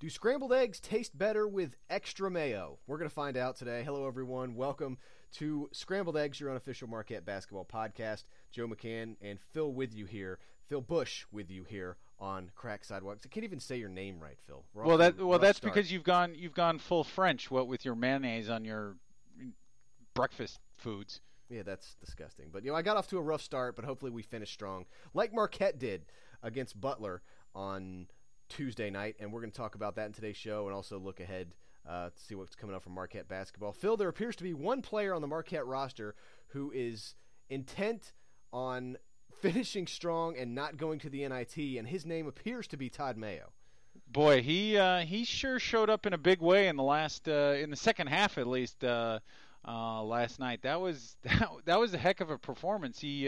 Do scrambled eggs taste better with extra mayo? We're going to find out today. Hello, everyone. Welcome to Scrambled Eggs, your unofficial Marquette basketball podcast. Joe McCann and Phil with you here. Phil Bush with you here on Crack Sidewalks. I can't even say your name right, Phil. That's because you've gone full French. What with your mayonnaise on your breakfast foods? Yeah, that's disgusting. But I got off to a rough start, but hopefully we finish strong, like Marquette did against Butler on Tuesday night, and we're going to talk about that in today's show and also look ahead to see what's coming up from Marquette basketball. Phil, there appears to be one player on the Marquette roster who is intent on finishing strong and not going to the NIT, and his name appears to be Todd Mayo. Boy, he sure showed up in a big way in the second half at least last night. That was a heck of a performance. He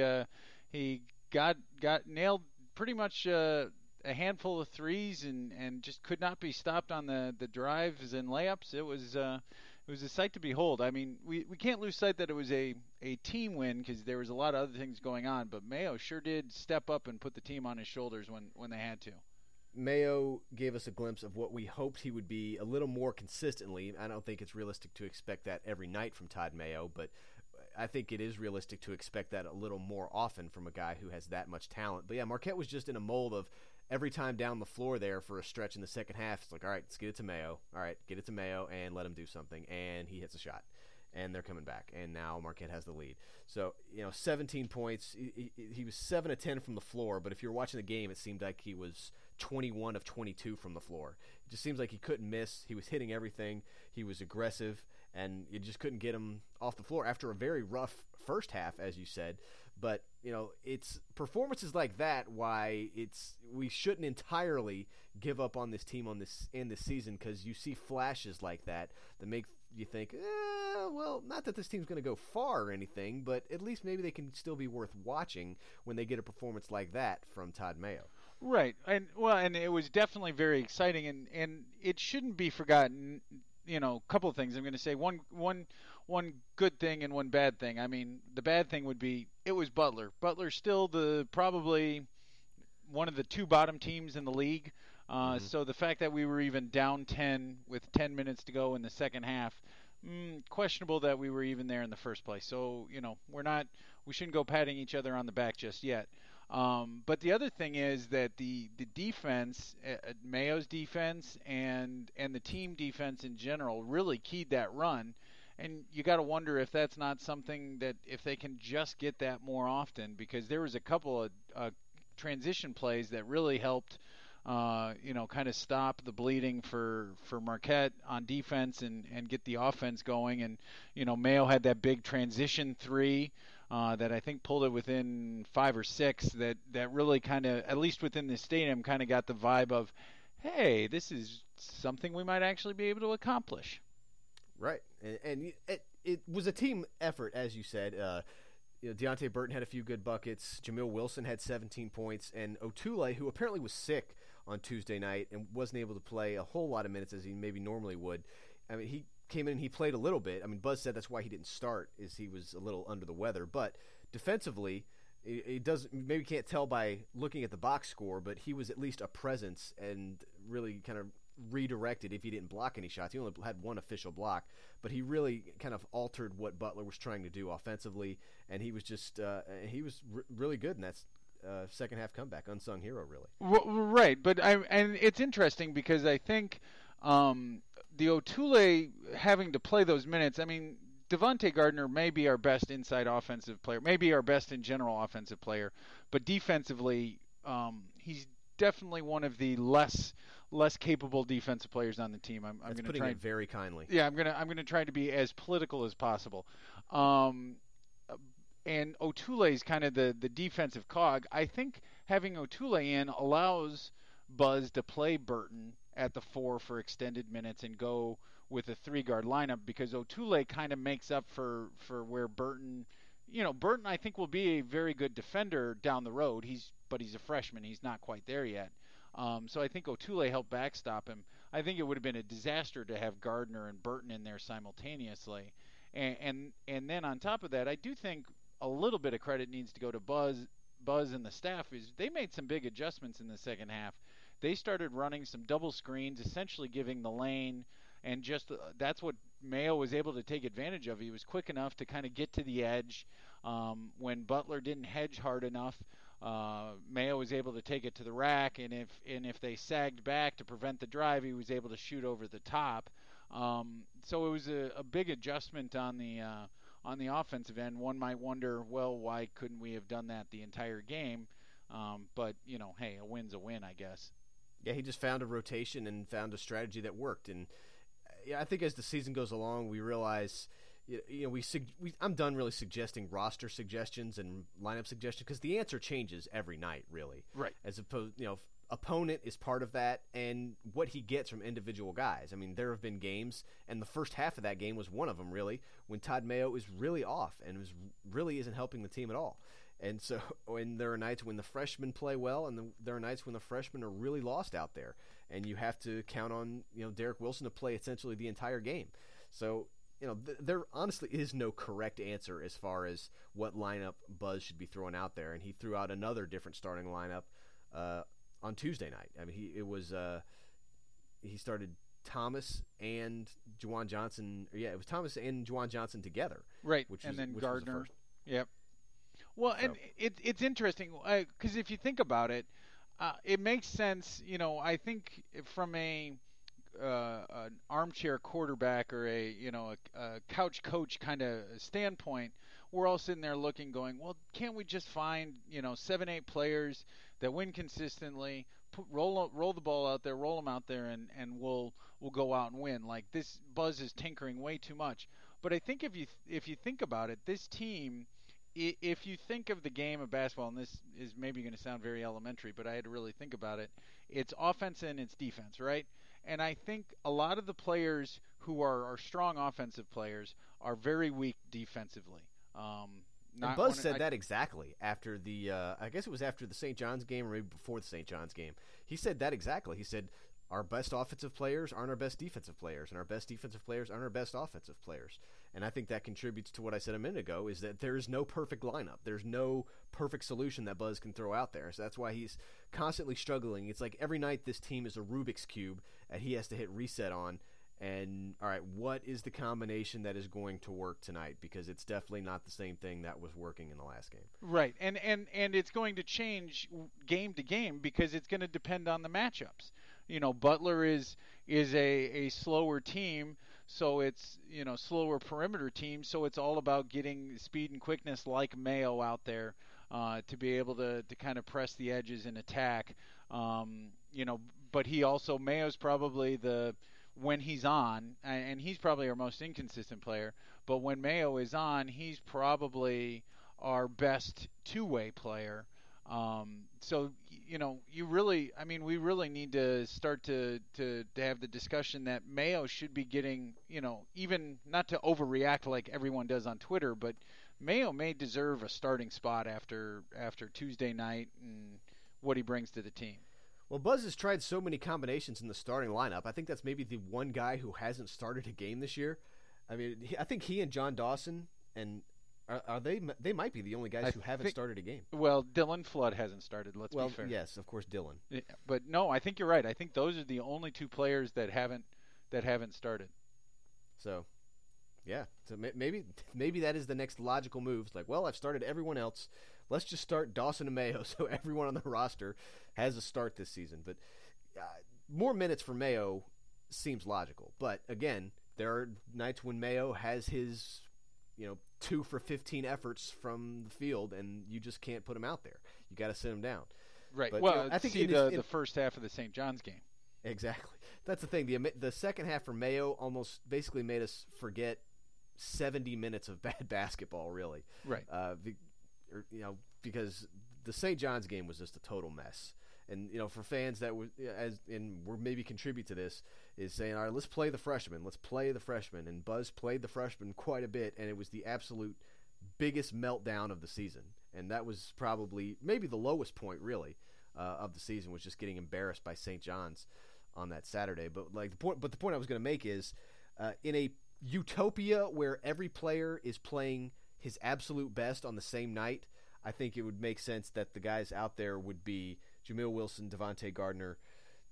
got nailed pretty much a handful of threes and just could not be stopped on the drives and layups. It was a sight to behold. I mean, we can't lose sight that it was a team win because there was a lot of other things going on, but Mayo sure did step up and put the team on his shoulders when they had to. Mayo gave us a glimpse of what we hoped he would be a little more consistently. I don't think it's realistic to expect that every night from Todd Mayo, but I think it is realistic to expect that a little more often from a guy who has that much talent. But yeah, Marquette was just in a mold of every time down the floor there for a stretch in the second half, it's like, all right, let's get it to Mayo. All right, get it to Mayo and let him do something. And he hits a shot. And they're coming back. And now Marquette has the lead. So, 17 points. He was 7 of 10 from the floor, but if you're watching the game, it seemed like he was 21 of 22 from the floor. It just seems like he couldn't miss. He was hitting everything. He was aggressive, and you just couldn't get him off the floor after a very rough first half, as you said. But, it's performances like that why we shouldn't entirely give up on this team in this season, because you see flashes like that make you think, well, not that this team's going to go far or anything, but at least maybe they can still be worth watching when they get a performance like that from Todd Mayo. Right, and it was definitely very exciting, and it shouldn't be forgotten. A couple of things I'm going to say. One good thing and one bad thing. I mean, the bad thing would be it was Butler. Butler's still probably one of the two bottom teams in the league. So the fact that we were even down 10 with 10 minutes to go in the second half, questionable that we were even there in the first place. So, we shouldn't go patting each other on the back just yet. But the other thing is that the defense, Mayo's defense and the team defense in general really keyed that run. And you got to wonder if that's not something that if they can just get that more often, because there was a couple of transition plays that really helped kind of stop the bleeding for Marquette on defense and get the offense going. And, Mayo had that big transition three that I think pulled it within 5 or 6 that really kind of, at least within the stadium, kind of got the vibe of, hey, this is something we might actually be able to accomplish. Right. And it was a team effort, as you said. Deontay Burton had a few good buckets. Jamil Wilson had 17 points. And Otule, who apparently was sick on Tuesday night and wasn't able to play a whole lot of minutes as he maybe normally would. I mean, he came in and he played a little bit. I mean, Buzz said that's why he didn't start, is he was a little under the weather. But defensively, it doesn't, maybe can't tell by looking at the box score, but he was at least a presence and really kind of redirected if he didn't block any shots. He only had one official block, but he really kind of altered what Butler was trying to do offensively, and he was just really good in that second half comeback, unsung hero really. Right, but and it's interesting because I think the Otule having to play those minutes, I mean, Devontae Gardner may be our best inside offensive player, maybe our best in general offensive player, but defensively he's definitely one of the less capable defensive players on the team. I'm going to putting it very kindly. Yeah, I'm going to try to be as political as possible. And Otule is kind of the defensive cog. I think having Otule in allows Buzz to play Burton at the 4 for extended minutes and go with a 3-guard lineup, because Otule kind of makes up for where Burton. Burton I think will be a very good defender down the road. But he's a freshman. He's not quite there yet. So I think Otule helped backstop him. I think it would have been a disaster to have Gardner and Burton in there simultaneously. And then on top of that, I do think a little bit of credit needs to go to Buzz and the staff. Is they made some big adjustments in the second half. they started running some double screens, essentially giving the lane, and just that's what Mayo was able to take advantage of. He was quick enough to kind of get to the edge. When Butler didn't hedge hard enough, Mayo was able to take it to the rack, and if they sagged back to prevent the drive, he was able to shoot over the top. So it was a big adjustment on the offensive end. One might wonder, well, why couldn't we have done that the entire game? But hey, a win's a win, I guess. Yeah, he just found a rotation and found a strategy that worked. And I think as the season goes along, we realize. I'm done really suggesting roster suggestions and lineup suggestions because the answer changes every night, really. Right. As opposed, opponent is part of that, and what he gets from individual guys. I mean, there have been games, and the first half of that game was one of them, really, when Todd Mayo is really off and really isn't helping the team at all. And so, when there are nights when the freshmen play well, and there are nights when the freshmen are really lost out there, and you have to count on Derek Wilson to play essentially the entire game. So. There honestly is no correct answer as far as what lineup Buzz should be throwing out there, and he threw out another different starting lineup on Tuesday night. I mean, he started Thomas and Juwan Johnson. Yeah, it was Thomas and Juwan Johnson together. Right, and then Gardner. Yep. Well, so. And it's interesting because if you think about it, it makes sense. I think from an armchair quarterback or a couch coach kind of standpoint, we're all sitting there looking, going, well, can't we just find 7-8 players that win consistently, roll the ball out there, roll them out there, and we'll go out and win. Like this, Buzz is tinkering way too much. But I think if you think about it, this team, if you think of the game of basketball, and this is maybe going to sound very elementary, but I had to really think about it. It's offense and it's defense, right? And I think a lot of the players who are strong offensive players are very weak defensively. And Buzz said that exactly after the I guess it was after the St. John's game or maybe before the St. John's game. He said that exactly. He said our best offensive players aren't our best defensive players, and our best defensive players aren't our best offensive players. And I think that contributes to what I said a minute ago, is that there is no perfect lineup. There's no perfect solution that Buzz can throw out there. So that's why he's constantly struggling. It's like every night this team is a Rubik's Cube that he has to hit reset on. And, all right, what is the combination that is going to work tonight? Because it's definitely not the same thing that was working in the last game. Right, and it's going to change game to game because it's going to depend on the matchups. Butler is a slower team, so it's slower perimeter team, so it's all about getting speed and quickness like Mayo out there to be able to kind of press the edges and attack. But Mayo's probably when he's on, and he's probably our most inconsistent player, but when Mayo is on, he's probably our best two-way player. So we really need to start to have the discussion that Mayo should be getting, even not to overreact like everyone does on Twitter, but Mayo may deserve a starting spot after Tuesday night and what he brings to the team. Well, Buzz has tried so many combinations in the starting lineup. I think that's maybe the one guy who hasn't started a game this year. I mean, I think he and John Dawson and are they? They might be the only guys who haven't started a game. Well, Dylan Flood hasn't started. Let's be fair. Yes, of course, Dylan. Yeah, but no, I think you're right. I think those are the only two players that haven't started. So, yeah. So maybe that is the next logical move. It's like, well, I've started everyone else. Let's just start Dawson and Mayo, so everyone on the roster has a start this season. But more minutes for Mayo seems logical. But again, there are nights when Mayo has his 2 for 15 efforts from the field, and you just can't put him out there. You got to sit him down. Right. But, well, I think the first half of the St. John's game. Exactly. That's the thing. The second half for Mayo almost basically made us forget 70 minutes of bad basketball, really. Right. Because the St. John's game was just a total mess. And for fans that were maybe contribute to this, is saying, all right, let's play the freshmen. And Buzz played the freshmen quite a bit, and it was the absolute biggest meltdown of the season. And that was probably maybe the lowest point, really, of the season, was just getting embarrassed by St. John's on that Saturday. But the point I was going to make is, in a utopia where every player is playing his absolute best on the same night, I think it would make sense that the guys out there would be Jamil Wilson, Devontae Gardner,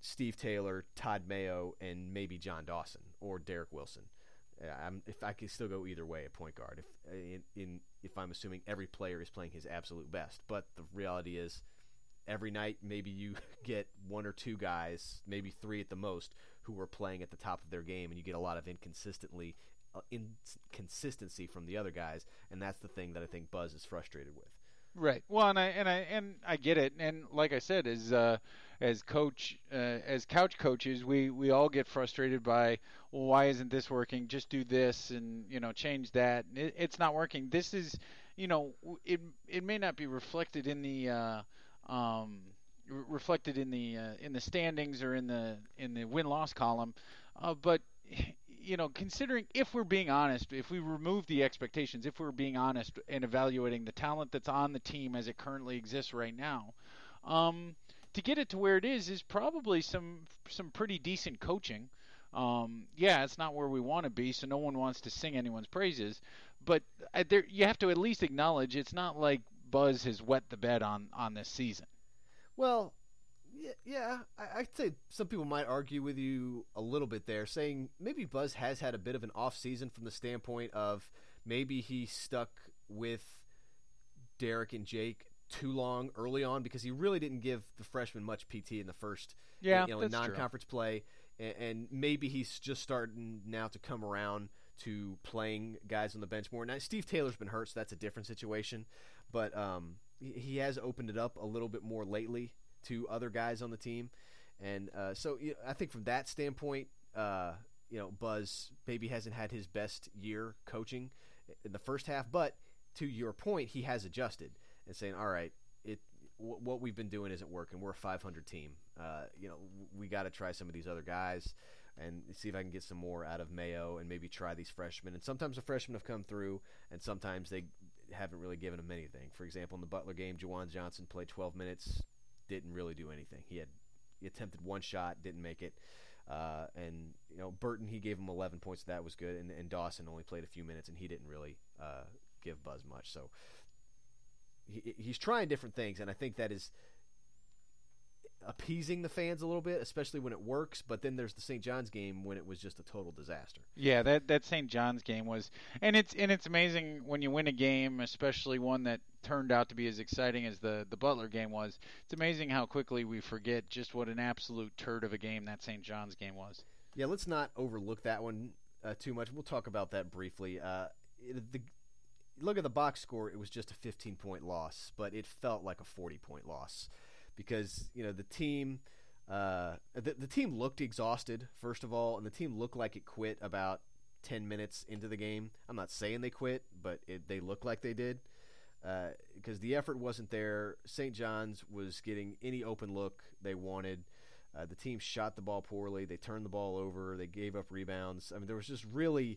Steve Taylor, Todd Mayo, and maybe John Dawson or Derek Wilson. If I can still go either way at point guard, if I'm assuming every player is playing his absolute best. But the reality is, every night maybe you get one or two guys, maybe three at the most, who are playing at the top of their game, and you get a lot of inconsistency from the other guys, and that's the thing that I think Buzz is frustrated with. Right. Well, and I get it. And like I said, as couch coaches, we all get frustrated by, well, why isn't this working? Just do this and change that. It's not working. This is, it may not be reflected in the in the standings or in the win-loss column, but considering, if we're being honest, if we remove the expectations, if we're being honest and evaluating the talent that's on the team as it currently exists right now, to get it to where it is probably some pretty decent coaching. Yeah, it's not where we want to be, so no one wants to sing anyone's praises, but you have to at least acknowledge it's not like Buzz has wet the bed on this season. Well, yeah, I'd say some people might argue with you a little bit there, saying maybe Buzz has had a bit of an off season from the standpoint of maybe he stuck with Derek and Jake too long early on because he really didn't give the freshmen much PT in the first in non-conference play, and maybe he's just starting now to come around to playing guys on the bench more. Now, Steve Taylor's been hurt, so that's a different situation, but he has opened it up a little bit more lately to other guys on the team, and so I think from that standpoint, Buzz maybe hasn't had his best year coaching in the first half, but to your point, he has adjusted and saying, all right, what we've been doing isn't working. We're a 500 team. We got to try some of these other guys and see if I can get some more out of Mayo and maybe try these freshmen. And sometimes the freshmen have come through, and sometimes they haven't really given them anything. For example, in the Butler game, Juwan Johnson played 12 minutes, didn't really do anything. He attempted one shot, didn't make it. And Burton, he gave him 11 points. That was good. And Dawson only played a few minutes, and he didn't really give Buzz much. So he's trying different things, and I think that is appeasing the fans a little bit, especially when it works. But then there's the St. John's game when it was just a total disaster. Yeah, that St. John's game was, and it's amazing when you win a game, especially one that turned out to be as exciting as the Butler game was. It's amazing how quickly we forget just what an absolute turd of a game that St. John's game was. Yeah, let's not overlook that one too much. We'll talk about that briefly. Look at the box score. It was just a 15-point loss, but it felt like a 40-point loss because the team the team looked exhausted, first of all, and the team looked like it quit about 10 minutes into the game. I'm not saying they quit, but they looked like they did because the effort wasn't there. St. John's was getting any open look they wanted. The team shot the ball poorly. They turned the ball over. They gave up rebounds. I mean, there was really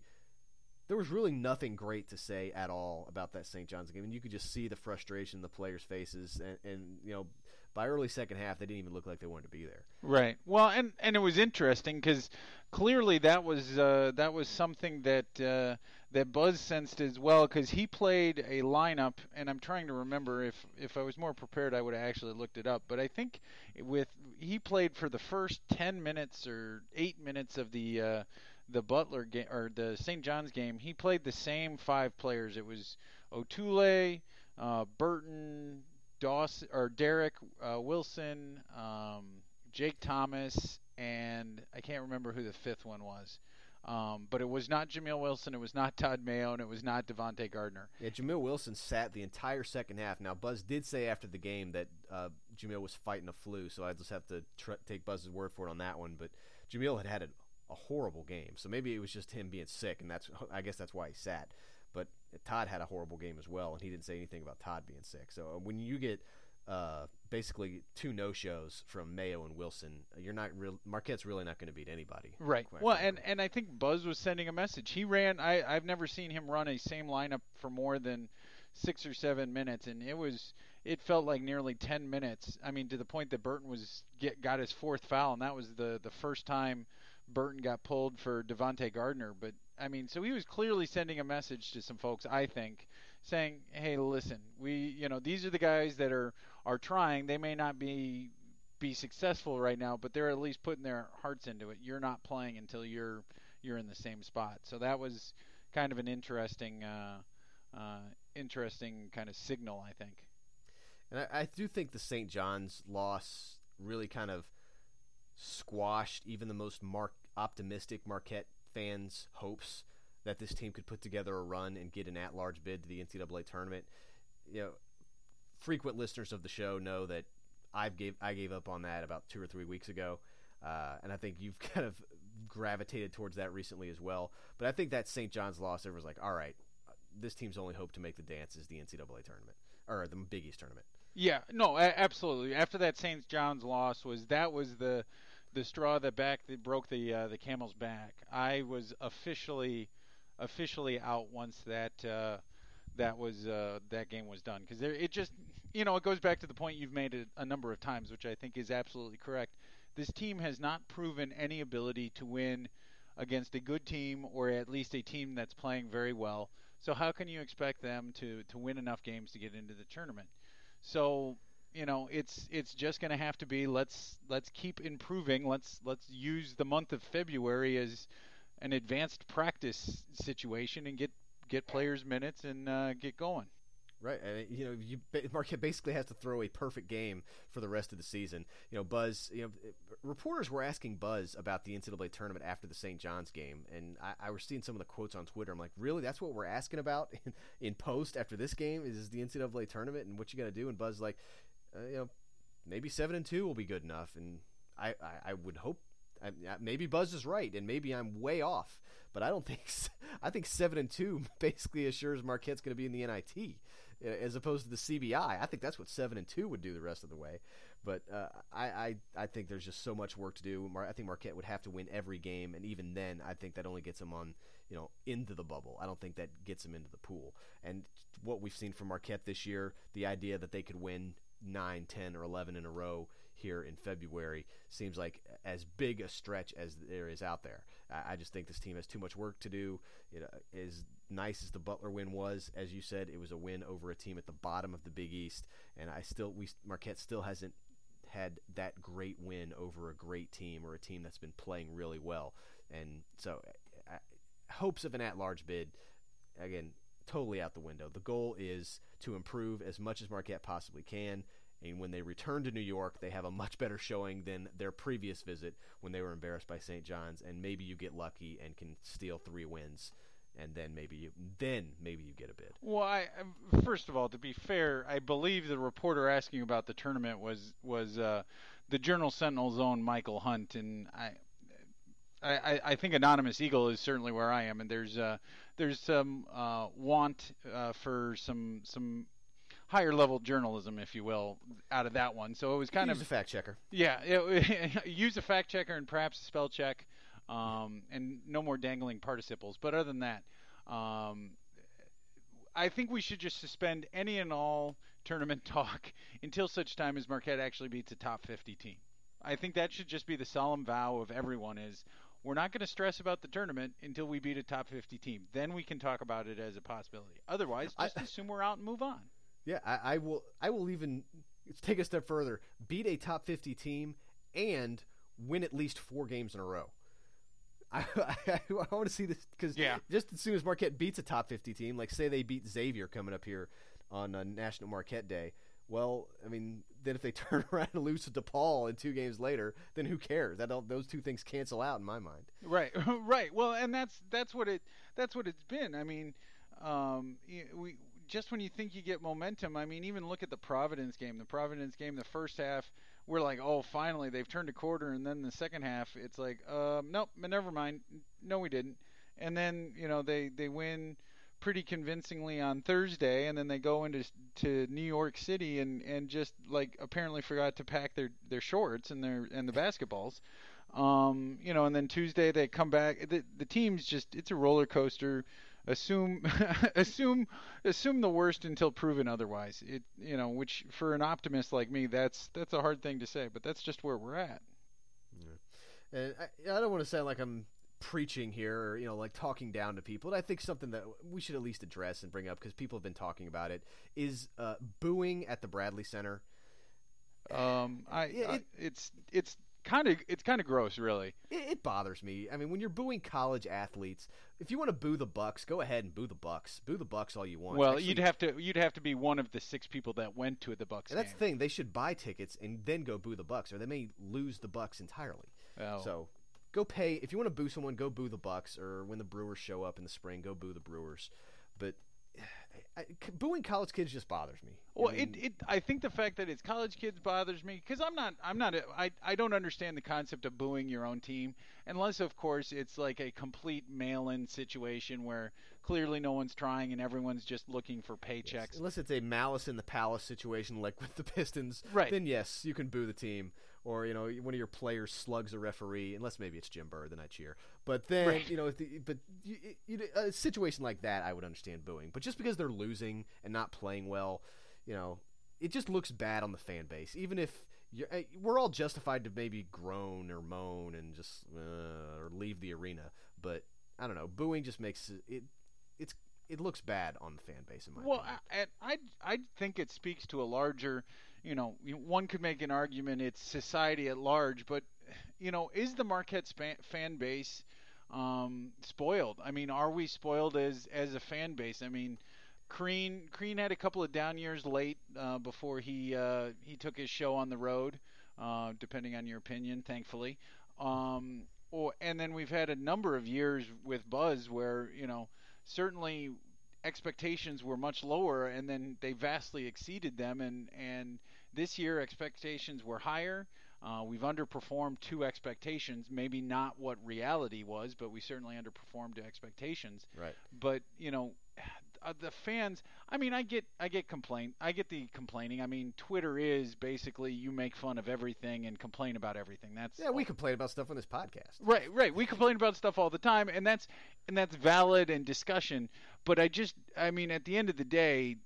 nothing great to say at all about that St. John's game, and you could just see the frustration in the players' faces. And by early second half, they didn't even look like they wanted to be there. Right. Well, and it was interesting because clearly that was something that Buzz sensed as well, because he played a lineup, and I'm trying to remember if I was more prepared, I would have actually looked it up. But I think he played for the first 10 minutes or 8 minutes of the Butler game or the St. John's game. He played the same 5 players. It was Otule, Burton, Dawson or Derek Wilson, Jake Thomas, and I can't remember who the 5th one was. But it was not Jamil Wilson, it was not Todd Mayo, and it was not Devontae Gardner. Yeah, Jamil Wilson sat the entire second half. Now, Buzz did say after the game that Jamil was fighting a flu, so I just have to take Buzz's word for it on that one. But Jamil had a horrible game, so maybe it was just him being sick, and I guess that's why he sat. But Todd had a horrible game as well, and he didn't say anything about Todd being sick. So when you get basically 2 no-shows from Mayo and Wilson, Marquette's really not going to beat anybody. Right. Well, and I think Buzz was sending a message. He ran. I've never seen him run a same lineup for more than 6 or 7 minutes, and it felt like nearly 10 minutes. I mean, to the point that Burton got his 4th foul, and that was the first time Burton got pulled for Devontae Gardner. But I mean, so he was clearly sending a message to some folks, I think, saying, "Hey, listen, these are the guys that are trying. They may not be be successful right now, but they're at least putting their hearts into it. You're not playing until you're in the same spot. So that was kind of an interesting kind of signal, I think. And I do think the St. John's loss really kind of squashed even the most optimistic Marquette fans' hopes that this team could put together a run and get an at-large bid to the NCAA tournament. You know, frequent listeners of the show know that I gave up on that about 2 or 3 weeks ago, and I think you've kind of gravitated towards that recently as well. But I think that St. John's loss, everyone's like, all right, this team's only hope to make the dance is the NCAA tournament or the Big East tournament. Yeah, no, absolutely. After that St. John's loss was the straw that broke the camel's back. I was officially out once that game was done, because it just, it goes back to the point you've made a number of times, which I think is absolutely correct. This team has not proven any ability to win against a good team, or at least a team that's playing very well. So how can you expect them to win enough games to get into the tournament? So, it's just going to have to be let's keep improving. Let's use the month of February as an advanced practice situation and get players minutes and get going. Right, and Marquette basically has to throw a perfect game for the rest of the season. Buzz. Reporters were asking Buzz about the NCAA tournament after the St. John's game, and I was seeing some of the quotes on Twitter. I'm like, really? That's what we're asking about in post after this game? Is the NCAA tournament and what you got to do? And Buzz is like, maybe 7-2 will be good enough, and I would hope. Maybe Buzz is right, and maybe I'm way off, but I don't think. I think 7-2 basically assures Marquette's going to be in the NIT, as opposed to the CBI. I think that's what 7-2 would do the rest of the way. But I think there's just so much work to do. I think Marquette would have to win every game, and even then, I think that only gets them on, into the bubble. I don't think that gets them into the pool. And what we've seen from Marquette this year, the idea that they could win 9, 10, or 11 in a row here in February seems like as big a stretch as there is out there. I just think this team has too much work to do. As nice as the Butler win was, as you said, it was a win over a team at the bottom of the Big East, and Marquette still hasn't had that great win over a great team or a team that's been playing really well. And so hopes of an at-large bid, again, totally out the window. The goal is to improve as much as Marquette possibly can, and when they return to New York, they have a much better showing than their previous visit when they were embarrassed by St. John's, and maybe you get lucky and can steal 3 wins, and then maybe you get a bid. Well, first of all, to be fair, I believe the reporter asking about the tournament was the Journal-Sentinel's own Michael Hunt, and I think Anonymous Eagle is certainly where I am, and there's some want for some higher level journalism, if you will, out of that one. So it was kind of use a fact checker. Yeah, use a fact checker and perhaps a spell check, and no more dangling participles. But other than that, I think we should just suspend any and all tournament talk until such time as Marquette actually beats a top 50 team. I think that should just be the solemn vow of everyone is we're not going to stress about the tournament until we beat a top 50 team. Then we can talk about it as a possibility. Otherwise, just assume we're out and move on. Yeah, I will even take a step further, beat a top 50 team and win at least 4 games in a row. I want to see this, because just as soon as Marquette beats a top 50 team, like say they beat Xavier coming up here on National Marquette Day, well, I mean, then if they turn around and lose to DePaul and 2 games later, then who cares? Those two things cancel out in my mind. Right, right. Well, and that's what it's been. I mean, we just when you think you get momentum, I mean, even look at the Providence game. The first half, we're like, oh, finally they've turned a quarter, and then the second half, it's like, nope, never mind. No, we didn't. And then they win pretty convincingly on Thursday, and then they go into New York City and just like apparently forgot to pack their shorts and the basketballs. And then Tuesday they come back. The team's just, it's a roller coaster. Assume the worst until proven otherwise. Which for an optimist like me, that's a hard thing to say, but that's just where we're at. Yeah. And I don't want to sound like I'm preaching here or like talking down to people, but I think something that we should at least address and bring up, because people have been talking about it, is booing at the Bradley Center. It's kind of gross, really. It bothers me. I mean, when you're booing college athletes, if you want to boo the Bucks, go ahead and boo the Bucks. Boo the Bucks all you want. Well, actually, you'd have to be one of the 6 people that went to the Bucks game. That's the thing. They should buy tickets and then go boo the Bucks, or they may lose the Bucks entirely. Oh. So go pay. If you want to boo someone, go boo the Bucks, or when the Brewers show up in the spring, go boo the Brewers. But booing college kids just bothers me. Well, I think the fact that it's college kids bothers me because I don't understand the concept of booing your own team unless, of course, it's like a complete mail-in situation where clearly no one's trying and everyone's just looking for paychecks. Yes. Unless it's a malice in the palace situation like with the Pistons, right? Then yes, you can boo the team. Or, one of your players slugs a referee, unless maybe it's Jim Burr, then I cheer. But then, right. A situation like that, I would understand booing. But just because they're losing and not playing well, it just looks bad on the fan base. Even if we're all justified to maybe groan or moan and just or leave the arena. But I don't know, booing just makes it looks bad on the fan base in my opinion. I think it speaks to a larger. One could make an argument it's society at large, but, is the Marquette fan base spoiled? I mean, are we spoiled as a fan base? I mean, Crean had a couple of down years late before he took his show on the road, depending on your opinion, thankfully. And then we've had a number of years with Buzz where, certainly expectations were much lower, and then they vastly exceeded them, and this year expectations were higher. We've underperformed to expectations, maybe not what reality was, but we certainly underperformed to expectations. Right. But the fans. I mean, I get the complaining. I mean, Twitter is basically you make fun of everything and complain about everything. We complain about stuff on this podcast. Right. We complain about stuff all the time, and that's valid and discussion. But at the end of the day,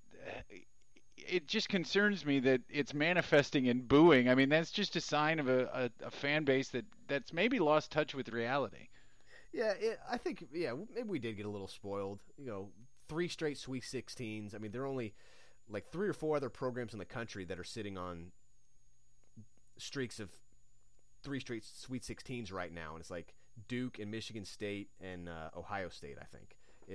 it just concerns me that it's manifesting in booing. I mean, that's just a sign of a fan base that's maybe lost touch with reality. Yeah, I think maybe we did get a little spoiled. 3 straight Sweet 16s. I mean, there are only like 3 or 4 other programs in the country that are sitting on streaks of 3 straight Sweet 16s right now, and it's like Duke and Michigan State and Ohio State. I think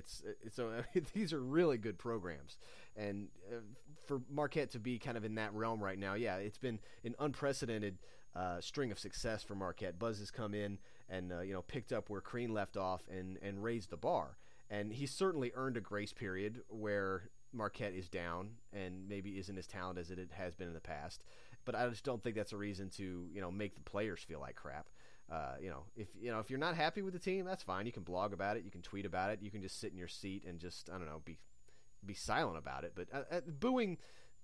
these are really good programs, and for Marquette to be kind of in that realm right now, it's been an unprecedented string of success for Marquette. Buzz has come in and picked up where Crean left off and raised the bar. And he's certainly earned a grace period where Marquette is down and maybe isn't as talented as it has been in the past. But I just don't think that's a reason to make the players feel like crap. If you're not happy with the team, that's fine. You can blog about it. You can tweet about it. You can just sit in your seat and just be silent about it. But booing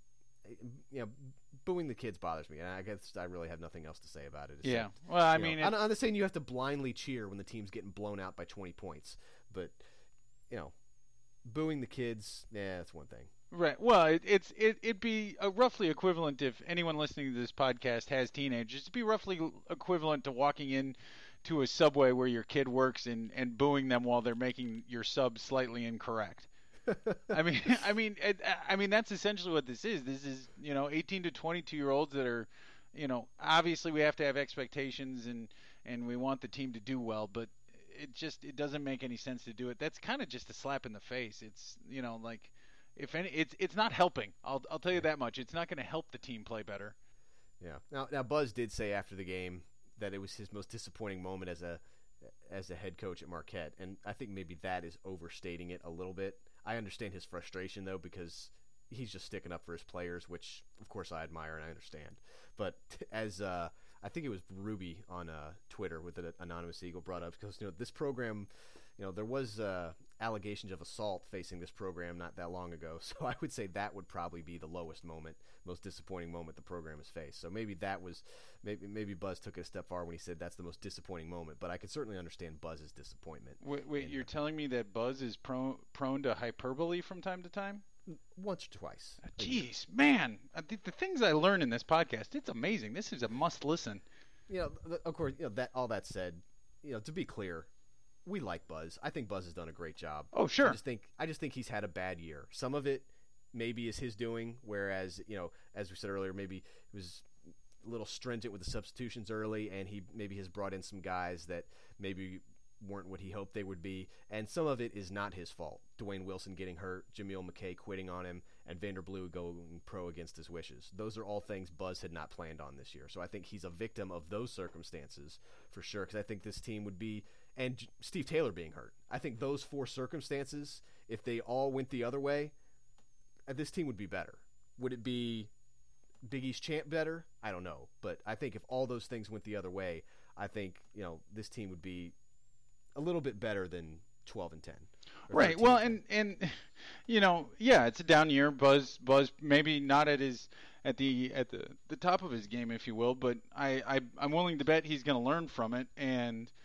the kids bothers me, and I guess I really have nothing else to say about it. Yeah. Well, I mean, I'm not saying you have to blindly cheer when the team's getting blown out by 20 points, but booing the kids, that's one thing. Right. Well, it'd be roughly equivalent if anyone listening to this podcast has teenagers. It'd be roughly equivalent to walking in to a Subway where your kid works and booing them while they're making your sub slightly incorrect. I mean that's essentially what this is. This is 18 to 22-year-olds that are, obviously we have to have expectations and we want the team to do well, but it doesn't make any sense to do it. That's kind of just a slap in the face. It's it's not helping. I'll tell you that much. It's not going to help the team play better. Yeah. Now Buzz did say after the game that it was his most disappointing moment as a head coach at Marquette, and I think maybe that is overstating it a little bit. I understand his frustration though, because he's just sticking up for his players, which of course I admire and I understand. But as I think it was Ruby on Twitter with an anonymous Eagle brought up, because this program, there was allegations of assault facing this program not that long ago. So I would say that would probably be the lowest moment, most disappointing moment the program has faced. So maybe that was maybe Buzz took it a step far when he said that's the most disappointing moment. But I could certainly understand Buzz's disappointment. Wait, you're telling me that Buzz is prone to hyperbole from time to time? Once or twice. Jeez, man. The things I learn in this podcast, it's amazing. This is a must listen. Of course, that all that said, to be clear, we like Buzz. I think Buzz has done a great job. Oh, sure. I just think he's had a bad year. Some of it maybe is his doing, whereas, as we said earlier, maybe it was a little stringent with the substitutions early, and he maybe has brought in some guys that maybe weren't what he hoped they would be, and some of it is not his fault. Dwayne Wilson getting hurt, Jamil McKay quitting on him, and Vanderblue going pro against his wishes. Those are all things Buzz had not planned on this year. So I think he's a victim of those circumstances for sure, because I think this team would be, and Steve Taylor being hurt, I think those 4 circumstances, if they all went the other way, this team would be better. Would it be Big East champ better? I don't know. But I think if all those things went the other way, I think, this team would be a little bit better than 12-10. Right. Well, and it's a down year. Buzz maybe not at the top of his game, if you will, but I'm willing to bet he's going to learn from it, and